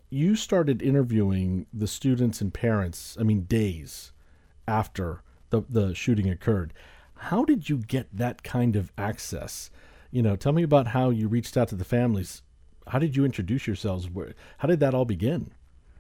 you started interviewing the students and parents, I mean, days after the shooting occurred. How did you get that kind of access? Tell me about how you reached out to the families. How did you introduce yourselves? How did that all begin?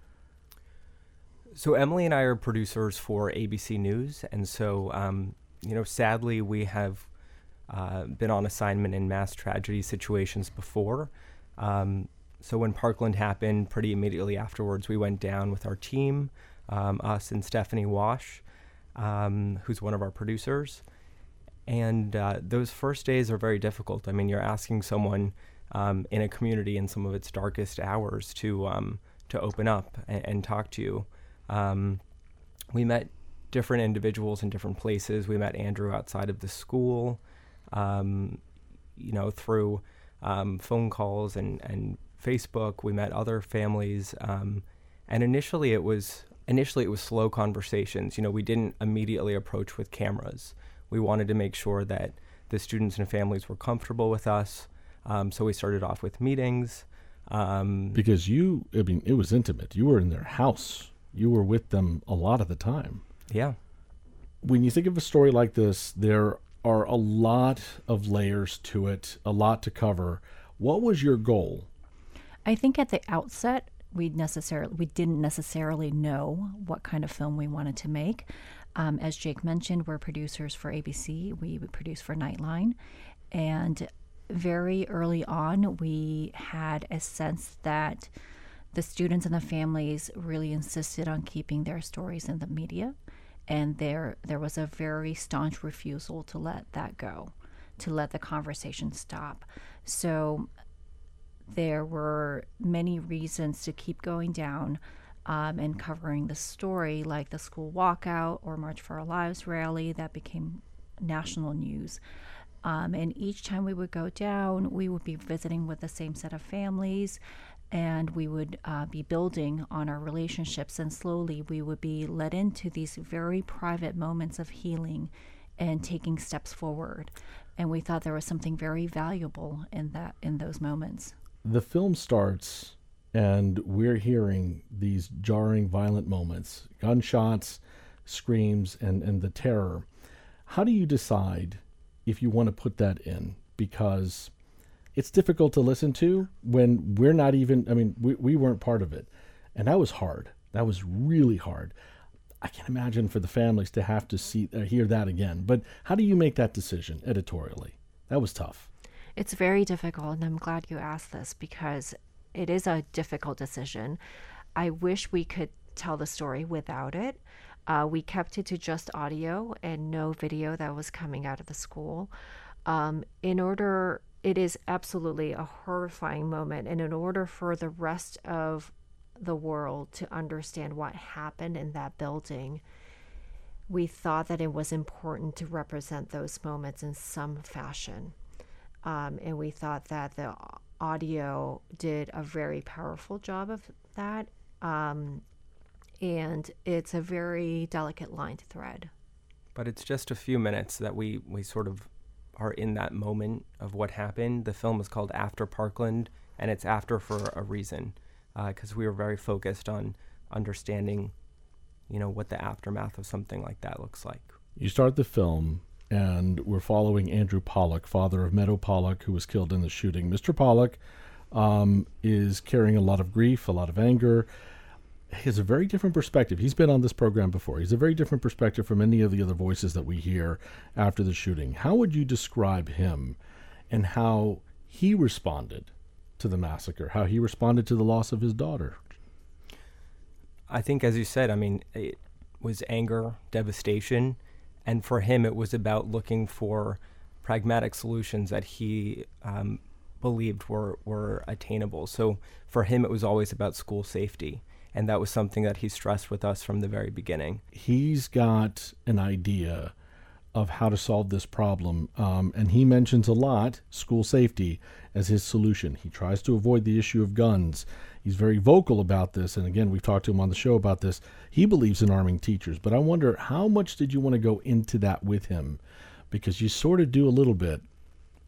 So Emily and I are producers for ABC News, and so sadly we have been on assignment in mass tragedy situations before. So when Parkland happened, pretty immediately afterwards, we went down with our team, us and Stephanie Wash, who's one of our producers. And those first days are very difficult. I mean, you're asking someone in a community in some of its darkest hours to open up and talk to you. We met different individuals in different places. We met Andrew outside of the school, through phone calls and Facebook. We met other families, and initially it was slow conversations. We didn't immediately approach with cameras. We wanted to make sure that the students and families were comfortable with us. So we started off with meetings. Because it was intimate. You were in their house. You were with them a lot of the time. Yeah. When you think of a story like this, there are a lot of layers to it, a lot to cover. What was your goal? I think at the outset, we didn't necessarily know what kind of film we wanted to make. As Jake mentioned, we're producers for ABC. We produce for Nightline. And very early on, we had a sense that the students and the families really insisted on keeping their stories in the media. And there was a very staunch refusal to let that go, to let the conversation stop. So there were many reasons to keep going down and covering the story, like the school walkout or March for Our Lives rally that became national news. And each time we would go down, we would be visiting with the same set of families, and we would be building on our relationships, and slowly we would be led into these very private moments of healing and taking steps forward. And we thought there was something very valuable in those moments. The film starts, and we're hearing these jarring, violent moments, gunshots, screams, and the terror. How do you decide if you want to put that in? Because it's difficult to listen to when we're not even, we weren't part of it. And that was hard. That was really hard. I can imagine for the families to have to hear that again. But how do you make that decision editorially? That was tough. It's very difficult, and I'm glad you asked this because it is a difficult decision. I wish we could tell the story without it. We kept it to just audio and no video that was coming out of the school. It is absolutely a horrifying moment, and in order for the rest of the world to understand what happened in that building, we thought that it was important to represent those moments in some fashion. And we thought that the audio did a very powerful job of that. And it's a very delicate line to thread. But it's just a few minutes that we sort of are in that moment of what happened. The film is called After Parkland, and it's after for a reason, because we were very focused on understanding, what the aftermath of something like that looks like. You start the film, and we're following Andrew Pollock, father of Meadow Pollock, who was killed in the shooting. Mr. Pollock is carrying a lot of grief, a lot of anger. He has a very different perspective. He's been on this program before. He's a very different perspective from any of the other voices that we hear after the shooting. How would you describe him and how he responded to the massacre, how he responded to the loss of his daughter? I think, as you said, it was anger, devastation, and for him it was about looking for pragmatic solutions that he believed were attainable. So for him it was always about school safety. And that was something that he stressed with us from the very beginning. He's got an idea of how to solve this problem, and he mentions a lot school safety as his solution. He tries to avoid the issue of guns. He's very vocal about this, and again, we've talked to him on the show about this. He believes in arming teachers, but I wonder, how much did you want to go into that with him? Because you sort of do a little bit,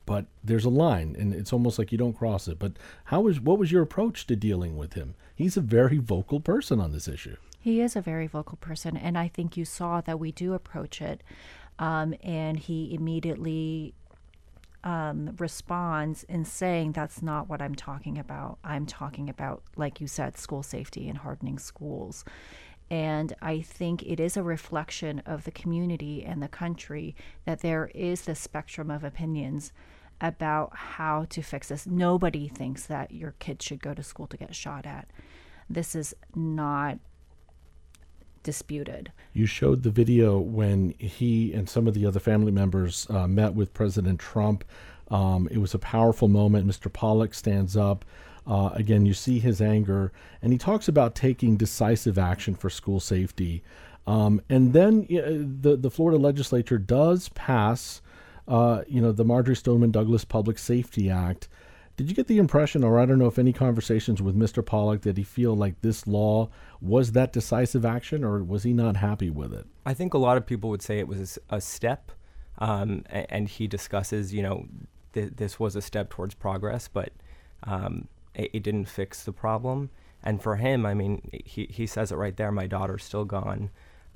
but there's a line, and it's almost like you don't cross it. But what was your approach to dealing with him? He's a very vocal person on this issue. He is a very vocal person, and I think you saw that we do approach it, and he immediately responds in saying, that's not what I'm talking about. I'm talking about, like you said, school safety and hardening schools. And I think it is a reflection of the community and the country that there is this spectrum of opinions about how to fix this. Nobody thinks that your kid should go to school to get shot at. This is not disputed. You showed the video when he and some of the other family members met with President Trump. It was a powerful moment. Mr. Pollack stands up. Again, you see his anger, and he talks about taking decisive action for school safety. And then the Florida legislature does pass, the Marjory Stoneman Douglas Public Safety Act. Did you get the impression, or I don't know if any conversations with Mr. Pollack, did he feel like this law was that decisive action, or was he not happy with it? I think a lot of people would say it was a step, and he discusses, this was a step towards progress, but it didn't fix the problem. And for him, I mean, he says it right there, my daughter's still gone.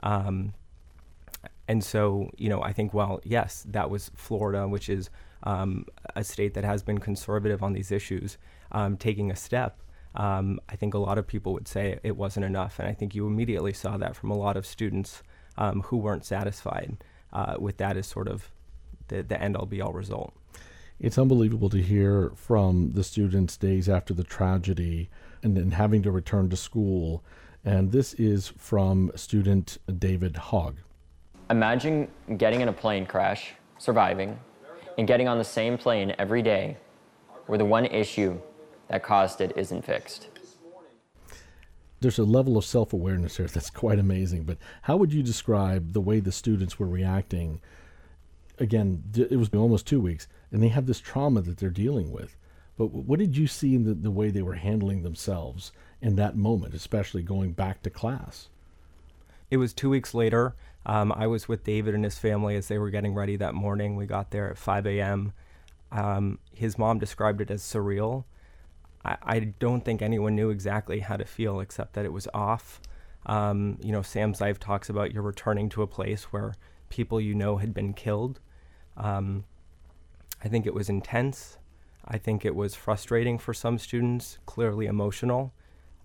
And so, I think, well, yes, that was Florida, which is a state that has been conservative on these issues, taking a step. I think a lot of people would say it wasn't enough. And I think you immediately saw that from a lot of students who weren't satisfied with that as sort of the end-all be-all result. It's unbelievable to hear from the students days after the tragedy and then having to return to school. And this is from student David Hogg. Imagine getting in a plane crash, surviving, and getting on the same plane every day where the one issue that caused it isn't fixed. There's a level of self-awareness here that's quite amazing. But how would you describe the way the students were reacting? Again, it was almost 2 weeks, and they have this trauma that they're dealing with. But what did you see in the way they were handling themselves in that moment, especially going back to class? It was 2 weeks later. I was with David and his family as they were getting ready that morning. We got there at 5 a.m. His mom described it as surreal. I don't think anyone knew exactly how to feel except that it was off. Sam Zeif talks about you're returning to a place where people had been killed. I think it was intense. I think it was frustrating for some students, clearly emotional.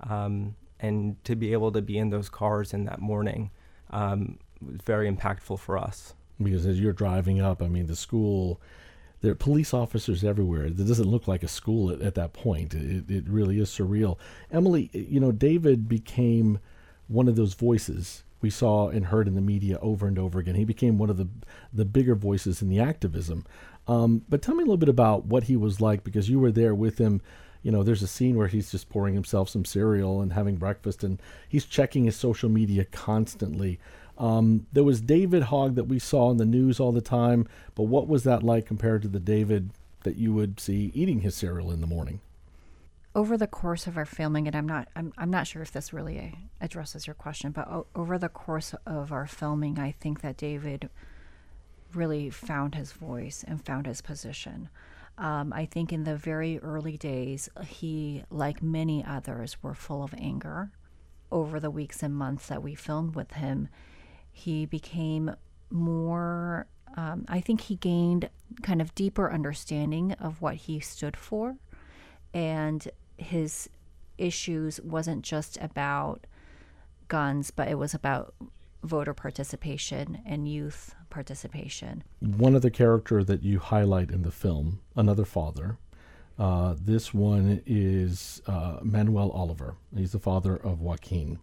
And to be able to be in those cars in that morning was very impactful for us. Because as you're driving up, I mean, the school, there are police officers everywhere. It doesn't look like a school at that point. It really is surreal. Emily, David became one of those voices we saw and heard in the media over and over again. He became one of the bigger voices in the activism. But tell me a little bit about what he was like, because you were there with him. There's a scene where he's just pouring himself some cereal and having breakfast, and he's checking his social media constantly. There was David Hogg that we saw in the news all the time, but what was that like compared to the David that you would see eating his cereal in the morning? Over the course of our filming, and I'm not sure if this really addresses your question, but over the course of our filming, I think that David really found his voice and found his position. I think in the very early days, he, like many others, were full of anger. Over the weeks and months that we filmed with him, he became more, I think he gained kind of deeper understanding of what he stood for. And his issues wasn't just about guns, but it was about voter participation and youth participation. One other character that you highlight in the film, another father, this one is Manuel Oliver. He's the father of Joaquin.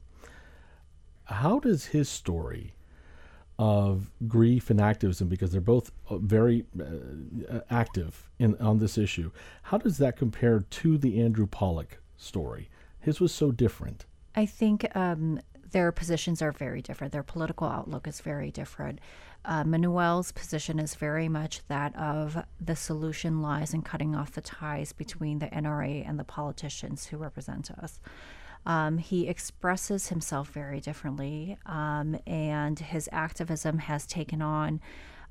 How does his story of grief and activism, because they're both very active on this issue, how does that compare to the Andrew Pollack story? His was so different. I think their positions are very different. Their political outlook is very different. Manuel's position is very much that of the solution lies in cutting off the ties between the NRA and the politicians who represent us. He expresses himself very differently, and his activism has taken on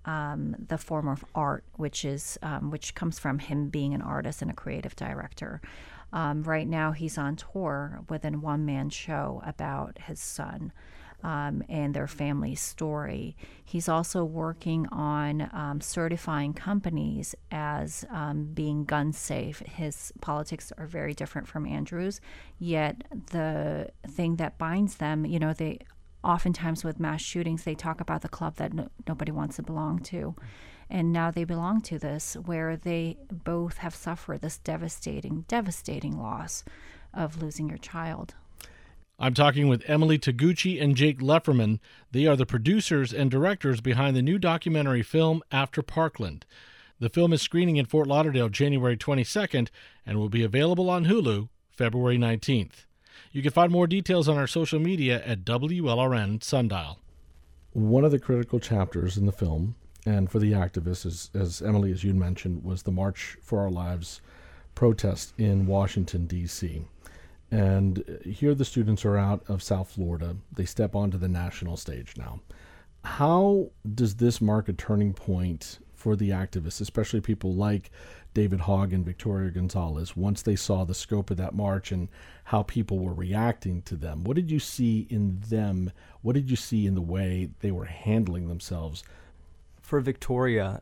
the form of art, which comes from him being an artist and a creative director. Right now, he's on tour with a one-man show about his son and their family's story. He's also working on certifying companies as being gun safe. His politics are very different from Andrew's, yet the thing that binds them, they oftentimes with mass shootings, they talk about the club that nobody wants to belong to. And now they belong to this, where they both have suffered this devastating loss of losing your child. I'm talking with Emily Taguchi and Jake Lefferman. They are the producers and directors behind the new documentary film After Parkland. The film is screening in Fort Lauderdale January 22nd and will be available on Hulu February 19th. You can find more details on our social media at WLRN Sundial. One of the critical chapters in the film, and for the activists, as Emily, as you mentioned, was the March for Our Lives protest in Washington, D.C. And here the students are out of South Florida. They step onto the national stage now. How does this mark a turning point for the activists, especially people like David Hogg and Victoria Gonzalez, once they saw the scope of that march and how people were reacting to them? What did you see in them? What did you see in the way they were handling themselves? For Victoria,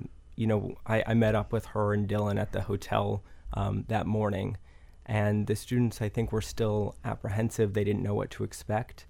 I met up with her and Dylan at the hotel that morning. And the students, I think, were still apprehensive. They didn't know what to expect.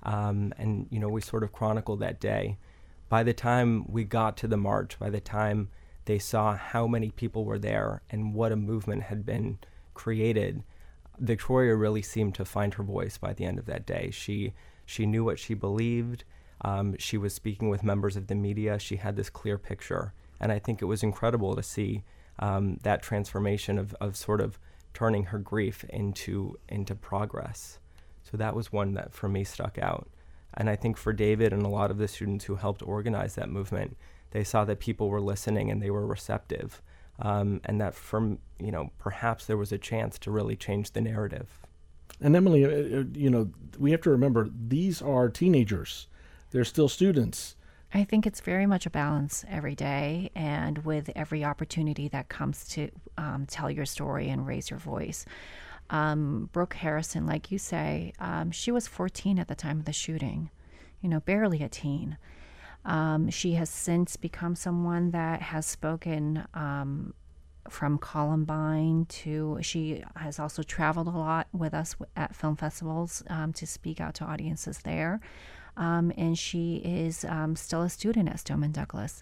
We sort of chronicled that day. By the time we got to the march, by the time they saw how many people were there and what a movement had been created, Victoria really seemed to find her voice by the end of that day. She knew what she believed. She was speaking with members of the media. She had this clear picture. And I think it was incredible to see that transformation of sort of turning her grief into progress. So that was one that for me stuck out. And I think for David and a lot of the students who helped organize that movement, they saw that people were listening and they were receptive. And that perhaps there was a chance to really change the narrative. And Emily, we have to remember, these are teenagers. They're still students. I think it's very much a balance every day, and with every opportunity that comes to tell your story and raise your voice. Brooke Harrison, like you say, she was 14 at the time of the shooting, barely a teen. She has since become someone that has spoken from Columbine to, she has also traveled a lot with us at film festivals to speak out to audiences there. And she is still a student at Stoneman Douglas.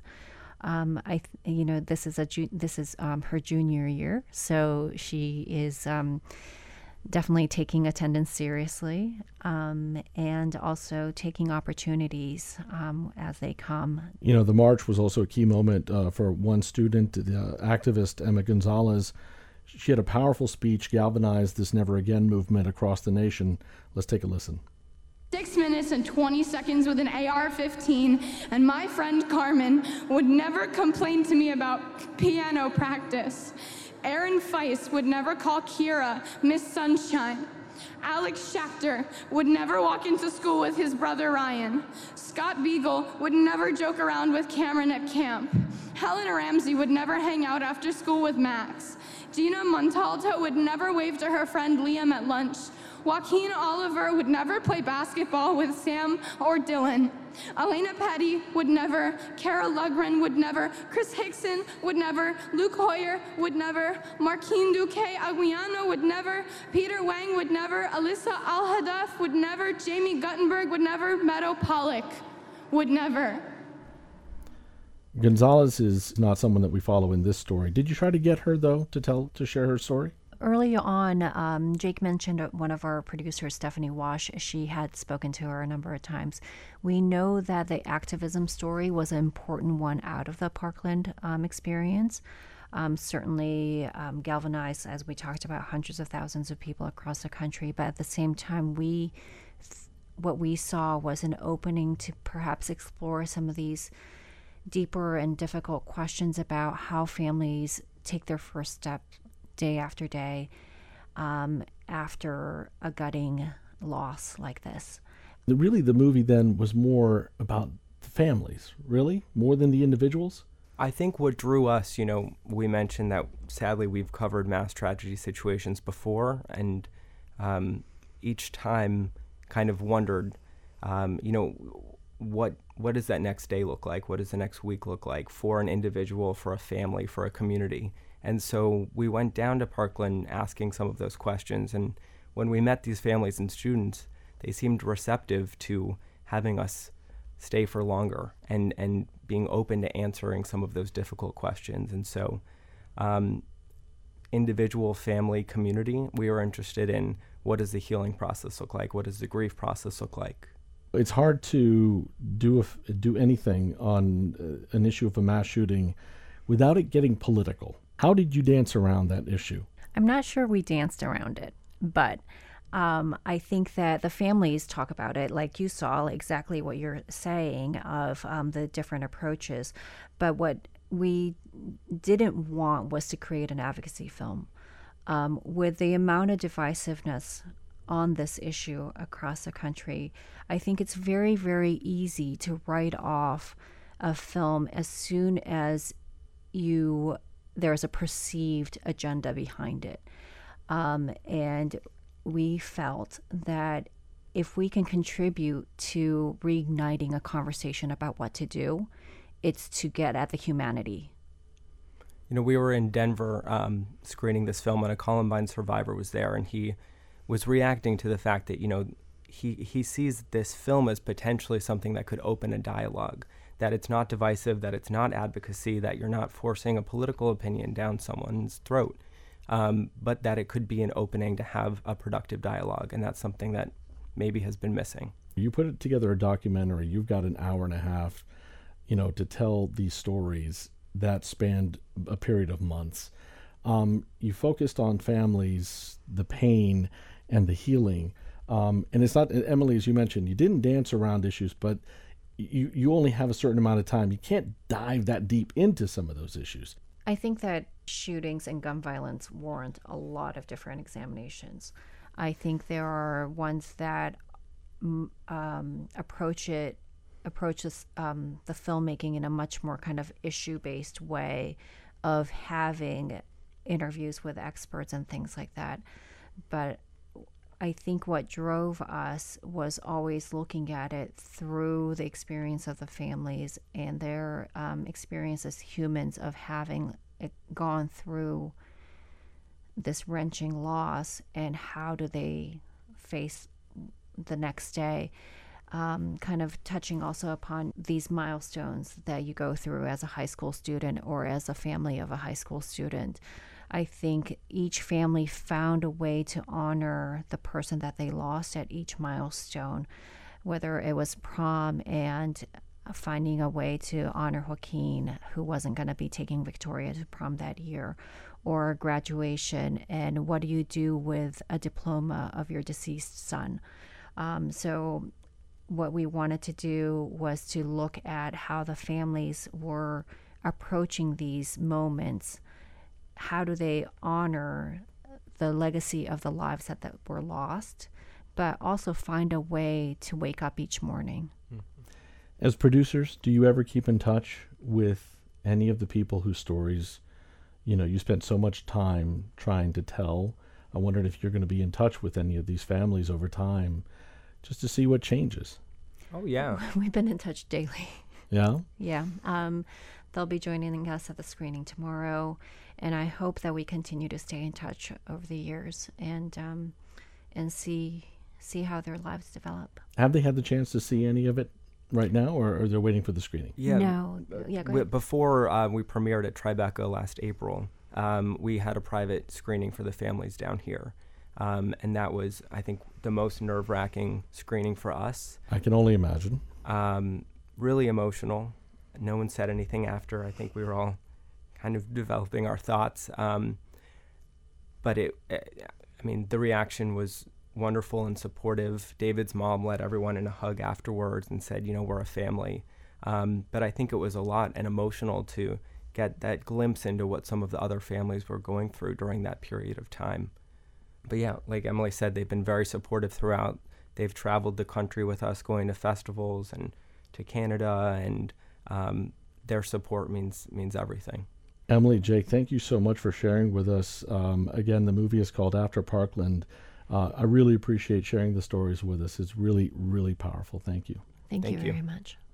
This is her junior year, so she is definitely taking attendance seriously, and also taking opportunities as they come. The march was also a key moment for one student, the activist Emma Gonzalez. She had a powerful speech, galvanized this Never Again movement across the nation. Let's take a listen. 6 minutes and 20 seconds with an AR-15, and my friend Carmen would never complain to me about piano practice. Aaron Feist would never call Kira Miss Sunshine. Alex Schachter would never walk into school with his brother Ryan. Scott Beagle would never joke around with Cameron at camp. Helen Ramsey would never hang out after school with Max. Gina Montalto would never wave to her friend Liam at lunch. Joaquin Oliver would never play basketball with Sam or Dylan. Elena Petty would never. Kara Lugren would never. Chris Hickson would never. Luke Hoyer would never. Marquine Duque Aguiano would never. Peter Wang would never. Alyssa Al-Hadaf would never. Jamie Guttenberg would never. Meadow Pollock would never. Gonzalez is not someone that we follow in this story. Did you try to get her, though, to share her story? Early on, Jake mentioned one of our producers, Stephanie Wash. She had spoken to her a number of times. We know that the activism story was an important one out of the Parkland experience. Certainly galvanized, as we talked about, hundreds of thousands of people across the country. But at the same time, what we saw was an opening to perhaps explore some of these deeper and difficult questions about how families take their first step day after day after a gutting loss like this. Really, the movie then was more about the families, really, more than the individuals? I think what drew us, we mentioned that sadly we've covered mass tragedy situations before, and each time kind of wondered, what does that next day look like? What does the next week look like for an individual, for a family, for a community? And so we went down to Parkland asking some of those questions. And when we met these families and students, they seemed receptive to having us stay for longer and being open to answering some of those difficult questions. And so individual, family, community, we were interested in what does the healing process look like? What does the grief process look like? It's hard to do anything on an issue of a mass shooting without it getting political. How did you dance around that issue? I'm not sure we danced around it, but I think that the families talk about it, like you saw, exactly what you're saying of the different approaches. But what we didn't want was to create an advocacy film. With the amount of divisiveness on this issue across the country, I think it's very, very easy to write off a film as soon as there's a perceived agenda behind it. And we felt that if we can contribute to reigniting a conversation about what to do, it's to get at the humanity. We were in Denver screening this film, and a Columbine survivor was there, and he was reacting to the fact that, he sees this film as potentially something that could open a dialogue, that it's not divisive, that it's not advocacy, that you're not forcing a political opinion down someone's throat, but that it could be an opening to have a productive dialogue, and that's something that maybe has been missing. You put together a documentary, you've got an hour and a half, to tell these stories that spanned a period of months. You focused on families, the pain, and the healing. And it's not, Emily, as you mentioned, you didn't dance around issues, but you only have a certain amount of time. You can't dive that deep into some of those issues. I think that shootings and gun violence warrant a lot of different examinations. I think there are ones that approaches the filmmaking in a much more kind of issue-based way of having interviews with experts and things like that. But I think what drove us was always looking at it through the experience of the families and their experience as humans of having gone through this wrenching loss, and how do they face the next day. Kind of touching also upon these milestones that you go through as a high school student or as a family of a high school student. I think each family found a way to honor the person that they lost at each milestone, whether it was prom and finding a way to honor Joaquin, who wasn't going to be taking Victoria to prom that year, or graduation, and what do you do with a diploma of your deceased son. So what we wanted to do was to look at how the families were approaching these moments. How do they honor the legacy of the lives that were lost, but also find a way to wake up each morning? As producers, do you ever keep in touch with any of the people whose stories, you spent so much time trying to tell? I wondered if you're going to be in touch with any of these families over time, just to see what changes. Oh, yeah. We've been in touch daily. Yeah? Yeah. They'll be joining us at the screening tomorrow, and I hope that we continue to stay in touch over the years and see how their lives develop. Have they had the chance to see any of it right now, or are they waiting for the screening? Yeah. No. Yeah, go ahead. Before we premiered at Tribeca last April, we had a private screening for the families down here. And that was, I think, the most nerve-wracking screening for us. I can only imagine. Really emotional. No one said anything after. I think we were all kind of developing our thoughts. But the reaction was wonderful and supportive. David's mom led everyone in a hug afterwards and said, we're a family. But I think it was a lot and emotional to get that glimpse into what some of the other families were going through during that period of time. But yeah, like Emily said, they've been very supportive throughout. They've traveled the country with us, going to festivals and Canada, and their support means everything. Emily, Jake, thank you so much for sharing with us. Again, the movie is called After Parkland. I really appreciate sharing the stories with us. It's really, really powerful. Thank you. Thank you Thank you. very much.